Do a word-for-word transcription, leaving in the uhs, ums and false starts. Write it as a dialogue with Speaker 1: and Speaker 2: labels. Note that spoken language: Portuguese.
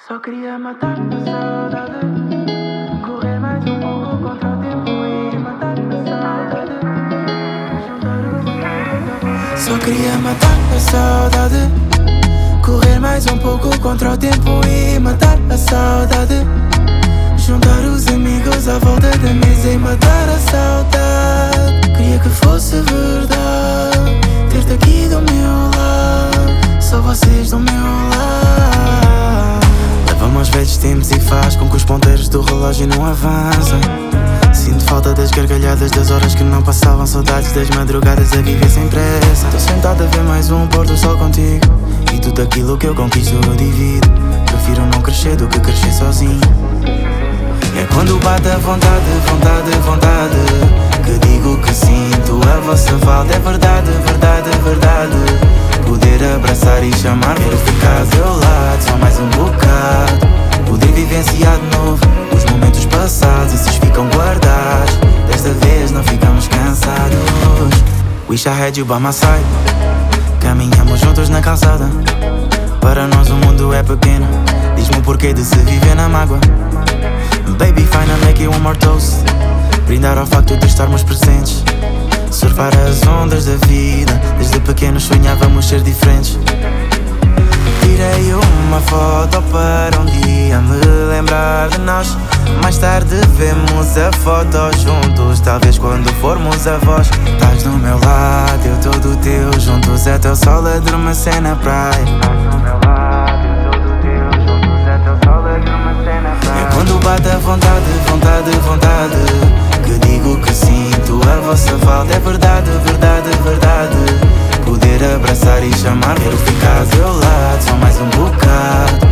Speaker 1: Só queria matar a saudade, correr mais um pouco contra o tempo e matar a saudade, juntar os amigos. Só queria matar a saudade, correr mais um pouco contra o tempo e matar a saudade, juntar os amigos à volta da mesa e matar a saudade. Queria que fosse verdade, ter-te aqui do meu lado, só vocês do meu lado. Leva-me aos velhos tempos e faz com que os ponteiros do relógio não avancem. Sinto falta das gargalhadas, das horas que não passavam, saudades das madrugadas a viver sem pressa. Tô sentado a ver mais um pôr do sol contigo, e tudo aquilo que eu conquisto eu divido. Prefiro não crescer do que crescer sozinho. É quando bate a vontade, vontade, vontade, que digo que sinto a vossa falta. É verdade, verdade, verdade. Poder abraçar e chamar por ficar ao teu lado, só mais um bocado. Poder vivenciar de novo os momentos passados, esses ficam guardados. Desta vez não ficamos cansados. Wish I had you by my side. Caminhamos juntos na calçada. Para nós o mundo é pequeno. Diz-me o porquê de se viver na mágoa. Baby, fine, I make it one more toast. Brindar ao facto de estarmos presentes, surfar as ondas da vida. Desde pequenos sonhávamos ser diferentes. Tirei uma foto para um dia me lembrar de nós. Mais tarde vemos a foto juntos, talvez quando formos avós. Estás do meu lado, eu todo teu, juntos até o sol adormecer na praia. É quando bate a vontade, vontade, vontade, que digo que sinto a vossa falta. É verdade, verdade, verdade. Poder abraçar e chamar por ficar ao teu lado, só mais um bocado.